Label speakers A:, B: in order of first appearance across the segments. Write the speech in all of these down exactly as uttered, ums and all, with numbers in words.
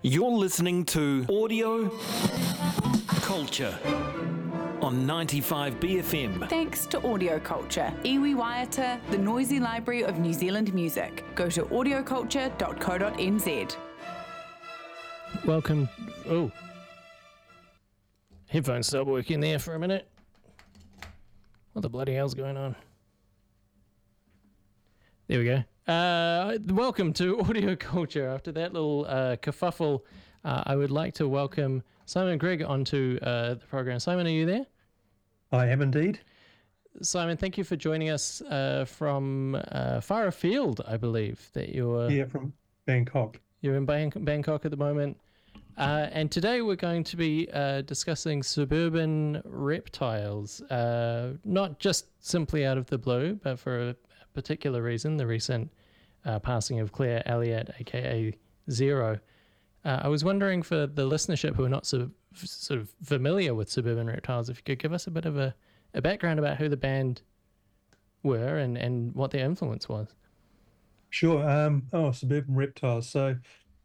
A: You're listening to Audio Culture on ninety-five B F M.
B: Thanks to Audio Culture, iwi waiata, the noisy library of New Zealand music. Go to audio culture dot co dot n z.
C: Welcome. Oh, headphones stopped working there for a minute. What the bloody hell's going on? There we go. Uh, welcome to Audio Culture. After that little uh, kerfuffle, uh, I would like to welcome Simon Grigg onto uh, the program. Simon, are you there?
D: I am indeed.
C: Simon, thank you for joining us uh, from uh, far afield, I believe, that you're...
D: Yeah, from Bangkok.
C: You're in Bang- Bangkok at the moment. Uh, and today we're going to be uh, discussing suburban reptiles, uh, not just simply out of the blue, but for a particular reason, the recent uh, passing of Claire Elliott, aka Zero. Uh, I was wondering, for the listenership who are not so, sort of familiar with suburban reptiles, if you could give us a bit of a, a background about who the band were and, and what their influence was.
D: Sure. Um, oh, suburban reptiles. So,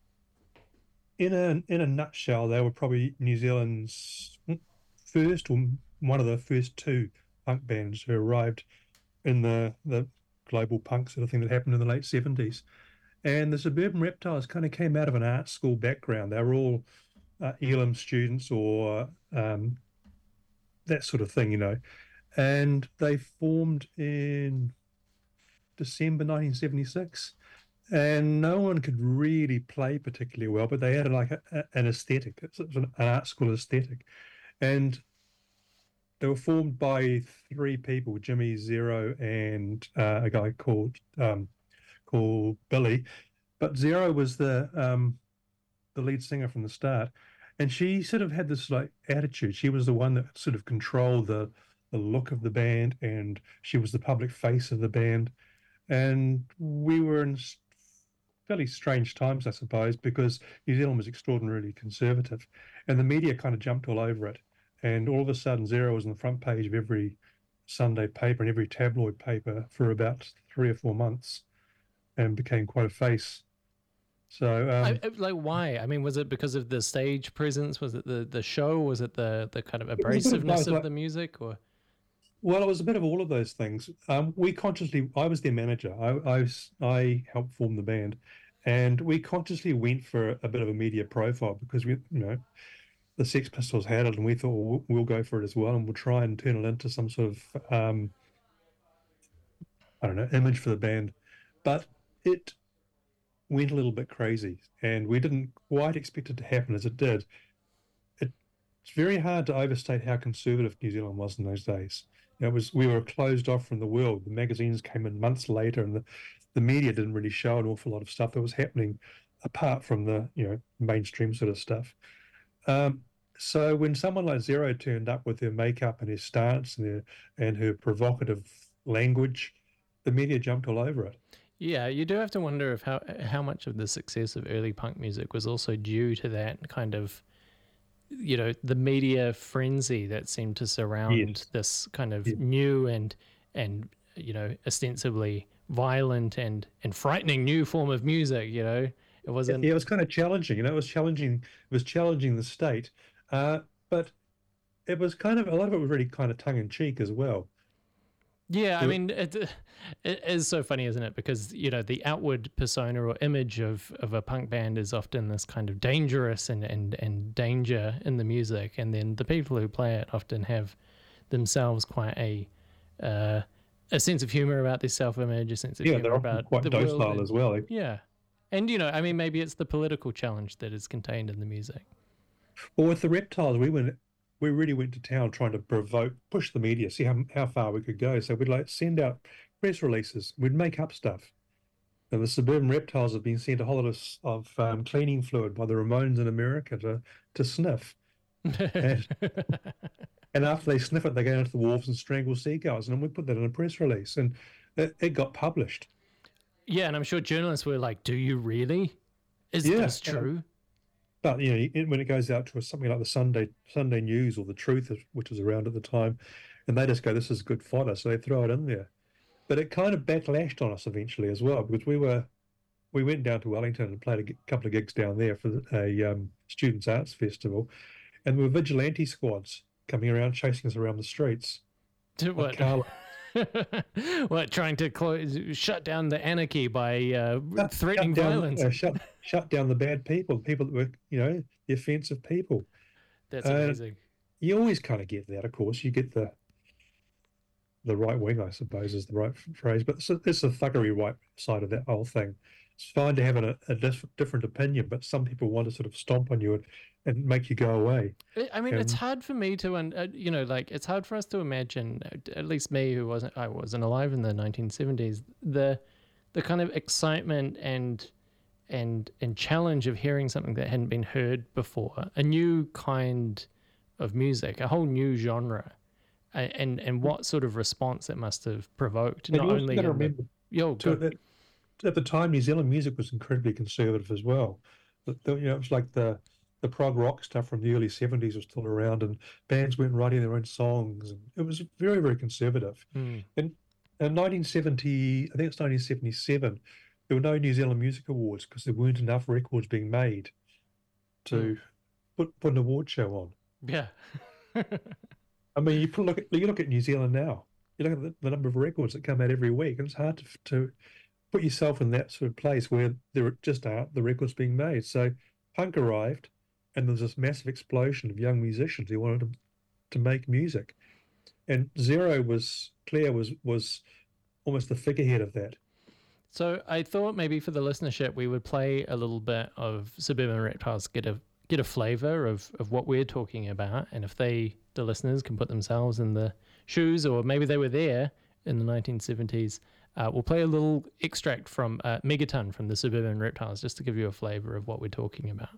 D: in a in a nutshell, they were probably New Zealand's first, or one of the first two punk bands who arrived in the the global punk sort of thing that happened in the late seventies. And the suburban reptiles kind of came out of an art school background. They were all uh, Elam students or um, that sort of thing, you know. And they formed in December nineteen seventy-six. And no one could really play particularly well, but they had like a, a, an aesthetic, an art school aesthetic. And they were formed by three people, Jimmy, Zero, and uh, a guy called um, called Billy. But Zero was the um, the lead singer from the start, and she sort of had this like attitude. She was the one that sort of controlled the the look of the band, and she was the public face of the band. And we were in fairly strange times, I suppose, because New Zealand was extraordinarily conservative, and the media kind of jumped all over it. And all of a sudden, Zero was on the front page of every Sunday paper and every tabloid paper for about three or four months, and became quite a face. So, um,
C: I, like, why? I mean, was it because of the stage presence? Was it the, the show? Was it the, the kind of abrasiveness of, of the music? Or
D: well, it was a bit of all of those things. Um, we consciously, I was their manager. I, I, was, I helped form the band, and we consciously went for a bit of a media profile because we, you know, the Sex Pistols had it, and we thought, well, we'll go for it as well, and we'll try and turn it into some sort of, um, I don't know, image for the band. But it went a little bit crazy, and we didn't quite expect it to happen as it did. It, it's very hard to overstate how conservative New Zealand was in those days. It was we were closed off from the world. The magazines came in months later, and the, the media didn't really show an awful lot of stuff that was happening apart from the you know mainstream sort of stuff. Um, so when someone like Zero turned up with her makeup and her stance and her, and her provocative language, the media jumped all over it.
C: Yeah, you do have to wonder if how how much of the success of early punk music was also due to that kind of, you know, the media frenzy that seemed to surround
D: yes.
C: this kind of
D: yes.
C: new and and you know ostensibly violent and and frightening new form of music. You know, it wasn't.
D: Yeah, it was kind of challenging. You know, it was challenging. It was challenging the state, uh, but it was kind of a lot of it was really kind of tongue in cheek as well.
C: Yeah, I mean, it, it is so funny, isn't it? Because, you know, the outward persona or image of, of a punk band is often this kind of dangerous and, and, and danger in the music. And then the people who play it often have themselves quite a uh, a sense of humor about their self-image, a sense of
D: yeah,
C: humor about
D: quite
C: the
D: docile
C: world. And,
D: as well.
C: yeah. And, you know, I mean, maybe it's the political challenge that is contained in the music.
D: Well, with the Reptiles, we went... we really went to town trying to provoke, push the media, see how how far we could go. So we'd like send out press releases. We'd make up stuff. And the Suburban Reptiles have been sent a whole lot of, of um, cleaning fluid by the Ramones in America to to sniff. and, and after they sniff it, they go into the wharves and strangle seagulls. And then we put that in a press release, and it, it got published.
C: Yeah, and I'm sure journalists were like, "Do you really? Is
D: yeah,
C: this true?"
D: Yeah. But you know, when it goes out to something like the Sunday Sunday News or the Truth, which was around at the time, and they just go, "This is good fodder," so they throw it in there. But it kind of backlashed on us eventually as well, because we were we went down to Wellington and played a g- couple of gigs down there for a um, students' arts festival, and there were vigilante squads coming around chasing us around the streets.
C: To what?
D: Like Carla.
C: What, trying to close, shut down the anarchy by uh,
D: Shut-
C: threatening
D: shut down,
C: violence?
D: uh, shut, shut down the bad people, people that were, you know, the offensive people.
C: That's
D: uh,
C: amazing.
D: You always kind of get that, of course. You get the the right wing, I suppose, is the right f- phrase, but it's, a- it's the thuggery right side of that whole thing. It's fine to have a, a dif- different opinion, but some people want to sort of stomp on you and, and make you go away.
C: I- I mean, it's
D: and-
C: hard for me to, un- uh, you know, like it's hard for us to imagine, uh, at least me, who wasn't, I wasn't alive in the nineteen seventies, the the kind of excitement and and and challenge of hearing something that hadn't been heard before, a new kind of music, a whole new genre, a- and and what sort of response it must have provoked.
D: And
C: Not
D: you also
C: only
D: got to
C: in the-
D: remember,
C: yo,
D: too,
C: go-
D: that at the time, New Zealand music was incredibly conservative as well. The, the, you know, it was like the the prog rock stuff from the early seventies was still around, and bands weren't writing their own songs, and it was very, very conservative.
C: Hmm.
D: In, in nineteen seventy, I think it's nineteen seventy-seven, there were no New Zealand Music Awards because there weren't enough records being made to put put an award show on.
C: yeah.
D: I mean, you put, look at you look at New Zealand now. You look at the, the number of records that come out every week, and it's hard to, to put yourself in that sort of place where there just aren't the records being made. So punk arrived, and there's this massive explosion of young musicians who wanted to, to make music, and Zero was Claire was was almost the figurehead of that.
C: So I thought maybe for the listenership we would play a little bit of Suburban Reptiles, get a get a flavour of, of what we're talking about, and if they, the listeners, can put themselves in the shoes, or maybe they were there in the nineteen seventies, uh, we'll play a little extract from uh, Megaton from the Suburban Reptiles, just to give you a flavour of what we're talking about.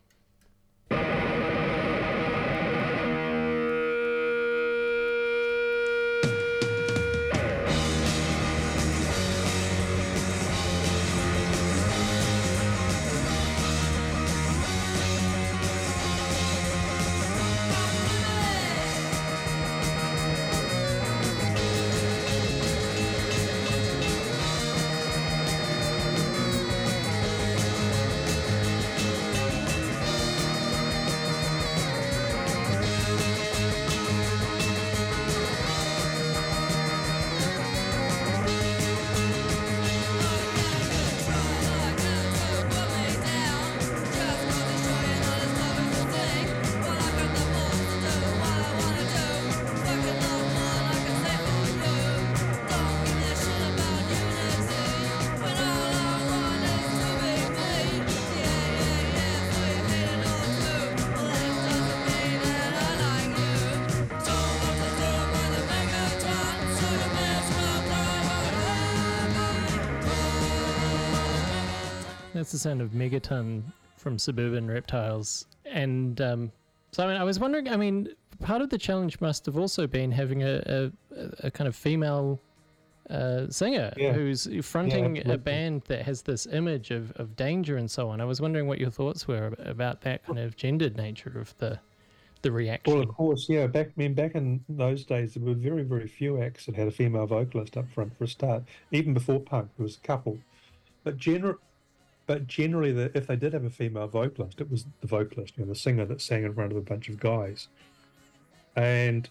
C: That's the sound of Megaton from Suburban Reptiles. And um, so, I mean, I was wondering, I mean, part of the challenge must have also been having a, a, a kind of female uh, singer
D: Yeah.
C: who's fronting a
D: absolutely.
C: band that has this image of, of danger and so on. I was wondering what your thoughts were ab- about that kind of gendered nature of the the reaction.
D: Well, of course, yeah. Back, I mean, back in those days, there were very, very few acts that had a female vocalist up front for a start. Even before punk, there was a couple, but general, but generally, the, if they did have a female vocalist, it was the vocalist, you know, the singer that sang in front of a bunch of guys. And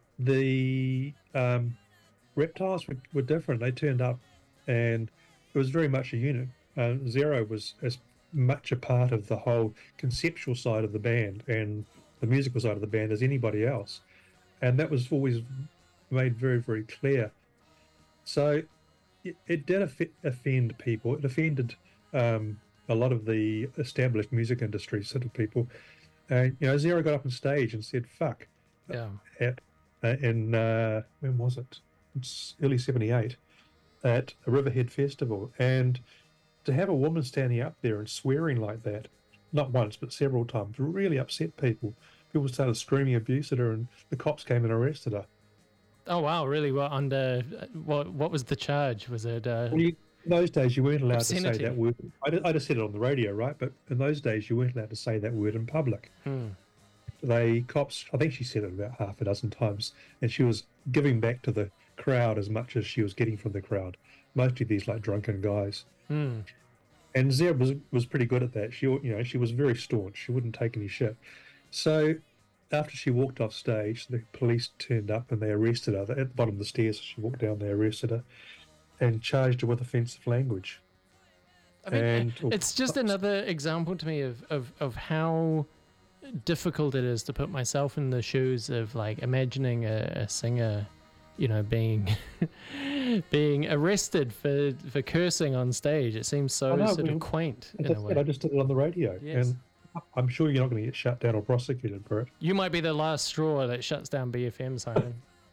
D: the um, Reptiles were, were different. They turned up, and it was very much a unit. Uh, Zero was as much a part of the whole conceptual side of the band and the musical side of the band as anybody else, and that was always made very, very clear. So it, it did off- offend people. It offended um, a lot of the established music industry sort of people. And you know, Zero got up on stage and said "fuck"
C: Yeah.
D: at uh, in uh, when was it? It's early seventy-eight at a Riverhead festival, and to have a woman standing up there and swearing like that, not once but several times, really upset people. People started screaming abuse at her, and the cops came and arrested her.
C: Oh, wow, really? What under, what what was the charge? Was it... Uh,
D: Well, you, in those days, you weren't allowed to
C: Obscenity.
D: say that word. I, ju- I just said it on the radio, right? But in those days, you weren't allowed to say that word in public.
C: hmm.
D: They cops, I think she said it about half a dozen times, and she was giving back to the crowd as much as she was getting from the crowd. Mostly these like drunken guys.
C: Hmm.
D: And Zara was was pretty good at that. She, you know, she was very staunch. She wouldn't take any shit. So after she walked off stage, the police turned up and they arrested her. At the bottom of the stairs, she walked down, they arrested her and charged her with offensive language.
C: I mean,
D: and,
C: it's just another example to me of, of, of how difficult it is to put myself in the shoes of, like, imagining a, a singer, you know, being being arrested for, for cursing on stage. It seems so
D: know,
C: sort
D: well,
C: of quaint in
D: I
C: a way.
D: I just did it on the radio.
C: Yes.
D: And I'm sure you're not going to get shut down or prosecuted for it.
C: You might be the last straw that shuts down B F M, Simon.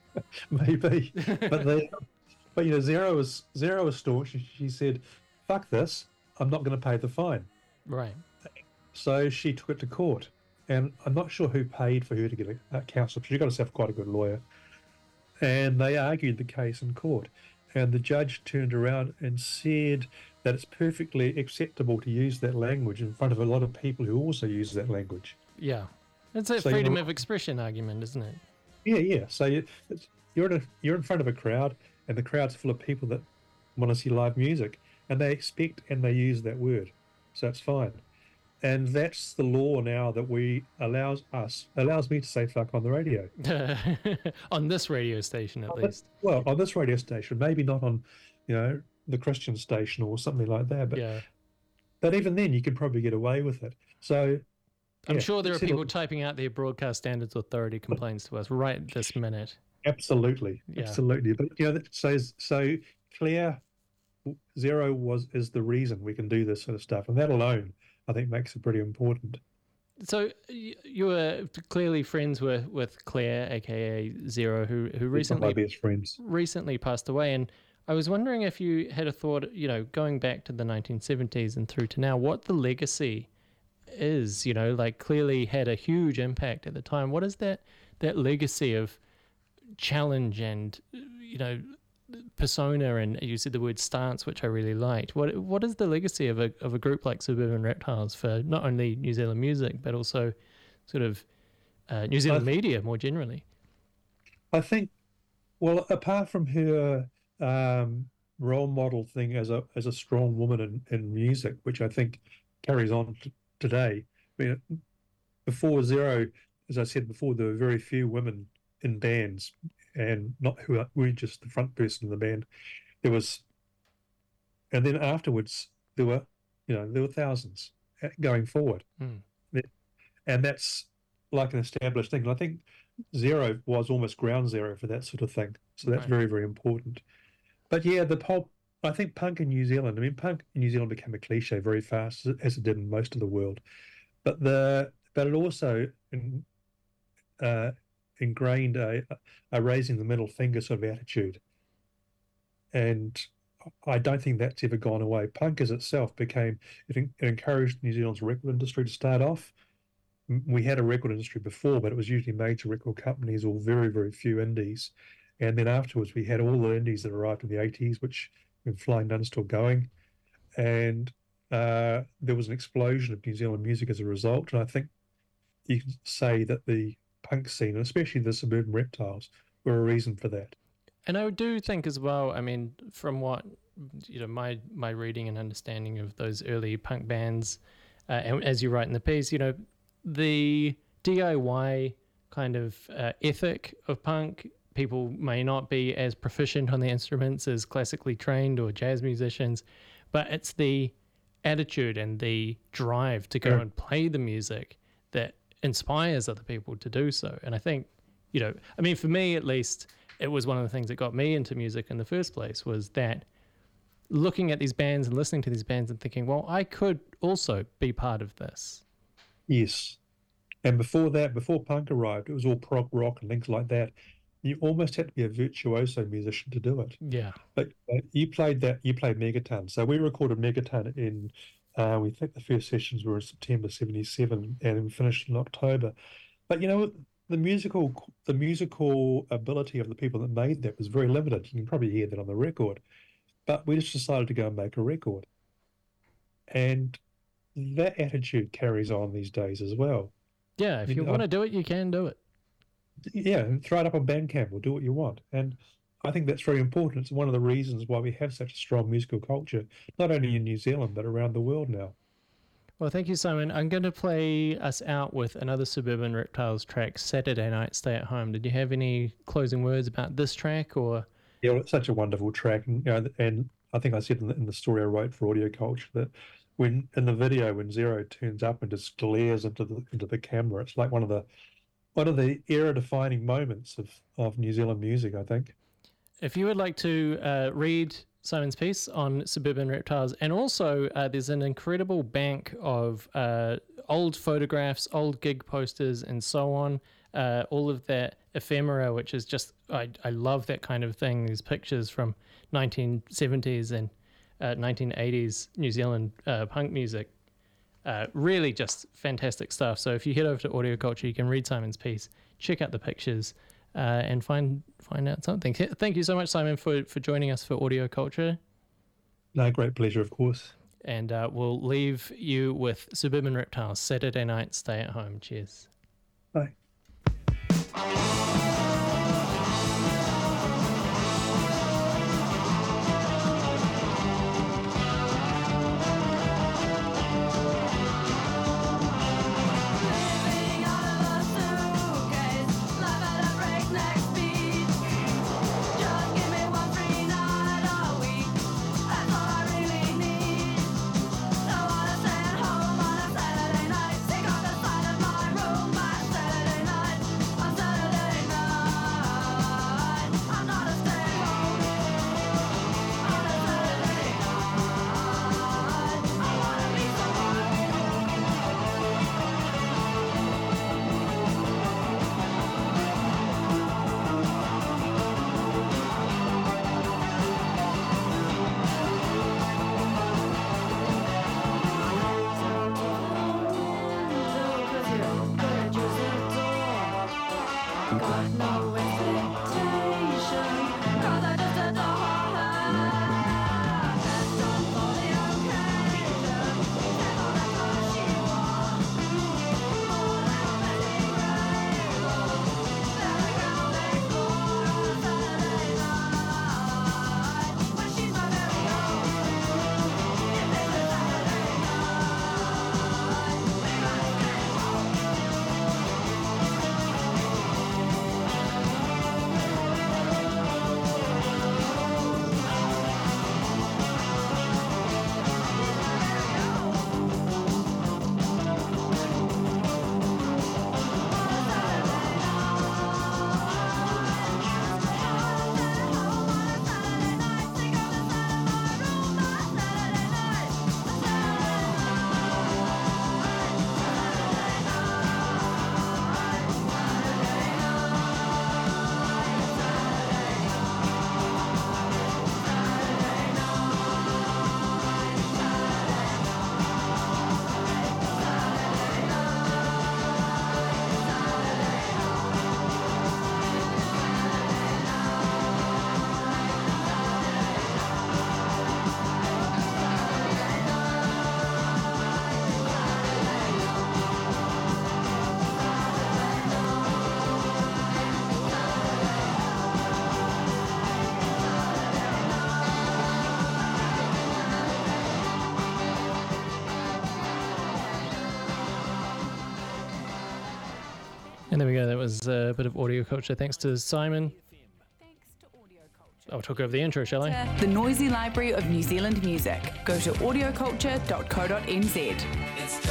D: Maybe. But the, but you know, Zero was Zero was staunch. She, she said, "Fuck this! I'm not going to pay the fine."
C: Right.
D: So she took it to court, and I'm not sure who paid for her to get a, a counsel. She got herself quite a good lawyer, and they argued the case in court. And the judge turned around and said that it's perfectly acceptable to use that language in front of a lot of people who also use that language.
C: Yeah. It's a
D: So
C: freedom
D: you're-
C: of expression argument, isn't it?
D: Yeah, yeah. So you, it's, you're in a, you're in front of a crowd, and the crowd's full of people that want to see live music, and they expect and they use that word, so it's fine. And that's the law now that we allows us allows me to say fuck on the radio.
C: On this radio station, at
D: On
C: least.
D: this- well, on this radio station, maybe not on, you know, the Christian station or something like that. But
C: Yeah.
D: but even then, you could probably get away with it. So
C: I'm
D: yeah,
C: sure there are
D: settle-
C: people typing out their Broadcast Standards Authority complaints to us right this minute.
D: Absolutely,
C: Yeah.
D: absolutely. But you know, that- so so Claire Zero was is the reason we can do this sort of stuff, and that alone, I think, makes it pretty important.
C: So y- you were clearly friends with, with Claire, aka Zero, who who
D: He's one of
C: recently
D: my best friends.
C: recently passed away, and I was wondering if you had a thought, you know, going back to the nineteen seventies and through to now, what the legacy is. You know, like, clearly had a huge impact at the time. What is that that legacy of challenge and, you know, persona, and you said the word stance, which I really liked. What what is the legacy of a of a group like Suburban Reptiles for not only New Zealand music but also sort of uh, New Zealand
D: I-
C: media more generally?
D: I think, well, apart from her um, role model thing as a as a strong woman in, in music, which I think carries on t- today. I mean, before Zero, as I said before, there were very few women in bands, and not who are, were just the front person in the band. There was, and then afterwards there were, you know, there were thousands uh, going forward,
C: Mm.
D: and that's like an established thing. And I think Zero was almost ground zero for that sort of thing. So that's
C: Right.
D: very, very important. But yeah, the whole, I think punk in New Zealand, I mean, punk in New Zealand became a cliche very fast, as it did in most of the world. But the, but it also in, uh, ingrained a, a raising the middle finger sort of attitude. And I don't think that's ever gone away. Punk as itself became, it, it encouraged New Zealand's record industry to start off. We had a record industry before, but it was usually major record companies or very, very few indies. And then afterwards, we had all the indies that arrived in the eighties, which with Flying Nun still going. And uh, there was an explosion of New Zealand music as a result. And I think you can say that the punk scene, and especially the Suburban Reptiles, were a reason for that.
C: And I do think as well, I mean, from what, you know, my, my reading and understanding of those early punk bands, uh, and as you write in the piece, you know, the D I Y kind of uh, ethic of punk, people may not be as proficient on the instruments as classically trained or jazz musicians, but it's the attitude and the drive to go
D: Sure.
C: and play the music that inspires other people to do so. And I think, you know, I mean, for me at least, it was one of the things that got me into music in the first place, was that looking at these bands and listening to these bands and thinking, well, I could also be part of this.
D: Yes. And before that, before punk arrived, it was all prog rock and things like that. You almost had to be a virtuoso musician to do it.
C: Yeah.
D: But uh, you played that, you played Megaton. So we recorded Megaton in, uh, we think the first sessions were in September seventy-seven and we finished in October. But you know, the musical, the musical ability of the people that made that was very limited. You can probably hear that on the record. But we just decided to go and make a record. And that attitude carries on these days as well.
C: Yeah. If
D: You
C: you
D: know,
C: want to do it, you can do it.
D: Yeah, and throw it up on Bandcamp or do what you want. And I think that's very important. It's one of the reasons why we have such a strong musical culture, not only in New Zealand, but around the world now.
C: Well, thank you, Simon. I'm going to play us out with another Suburban Reptiles track, Saturday Night Stay at Home. Did you have any closing words about this track? Or
D: Yeah, well, it's such a wonderful track. And, you know, and I think I said in the, in the story I wrote for Audio Culture that when in the video, when Zero turns up and just glares into the into the camera, it's like one of the one of the era-defining moments of, of New Zealand music, I think.
C: If you would like to uh, read Simon's piece on Suburban Reptiles, and also uh, there's an incredible bank of uh, old photographs, old gig posters, and so on. Uh, all of that ephemera, which is just, I, I love that kind of thing. These pictures from nineteen seventies and uh, nineteen eighties New Zealand uh, punk music. Uh, really just fantastic stuff. So if you head over to Audio Culture, you can read Simon's piece, check out the pictures, Uh, and find find out something. Thank you so much, Simon, for, for joining us for Audio Culture.
D: No, great pleasure, of course.
C: And uh, we'll leave you with Suburban Reptiles, Saturday Night Stay at Home. Cheers.
D: Bye.
C: And there we go. That was a bit of Audio Culture. Thanks to Simon.
B: Thanks to Audio Culture.
C: I'll talk over the intro, shall I?
B: The Noisy Library of New Zealand Music. Go to audio culture dot co dot n z.
E: It's